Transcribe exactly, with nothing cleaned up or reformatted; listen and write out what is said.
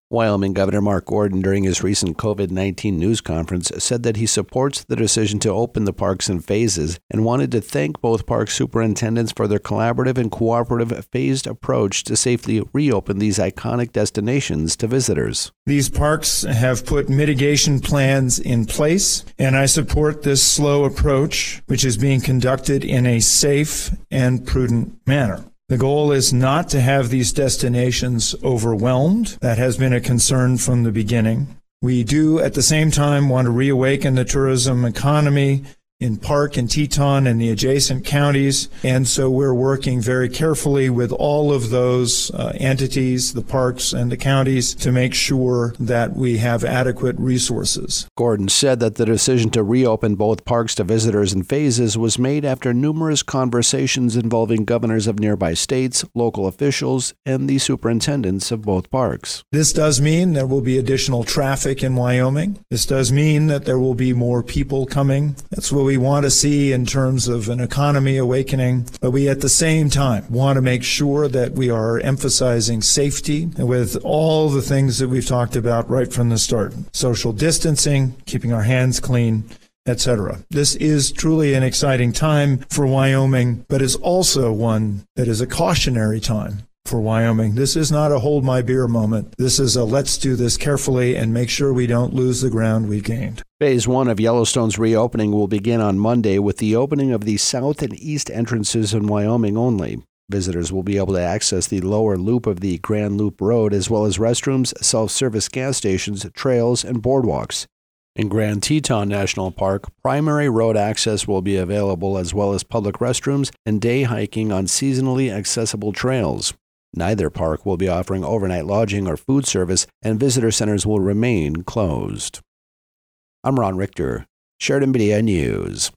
Wyoming Governor Mark Gordon, during his recent covid nineteen news conference, said that he supports the decision to open the parks in phases and wanted to thank both park superintendents for their collaborative and cooperative phased approach to safely reopen these iconic destinations to visitors. These parks have put mitigation plans in place, and I support this slow approach, which is being conducted in a safe and prudent manner. The goal is not to have these destinations overwhelmed. That has been a concern from the beginning. We do, at the same time, want to reawaken the tourism economy in Park and Teton and the adjacent counties, and so we're working very carefully with all of those uh, entities, the parks and the counties, to make sure that we have adequate resources. Gordon said that the decision to reopen both parks to visitors in phases was made after numerous conversations involving governors of nearby states, local officials, and the superintendents of both parks. This does mean there will be additional traffic in Wyoming. This does mean that there will be more people coming. That's what we want to see in terms of an economy awakening, but we at the same time want to make sure that we are emphasizing safety with all the things that we've talked about right from the start. Social distancing, keeping our hands clean, et cetera. This is truly an exciting time for Wyoming, but is also one that is a cautionary time for Wyoming. This is not a hold my beer moment. This is a let's do this carefully and make sure we don't lose the ground we've gained. Phase one of Yellowstone's reopening will begin on Monday with the opening of the south and east entrances in Wyoming only. Visitors will be able to access the lower loop of the Grand Loop Road, as well as restrooms, self-service gas stations, trails, and boardwalks. In Grand Teton National Park, primary road access will be available, as well as public restrooms and day hiking on seasonally accessible trails. Neither park will be offering overnight lodging or food service, and visitor centers will remain closed. I'm Ron Richter, Sheridan Media News.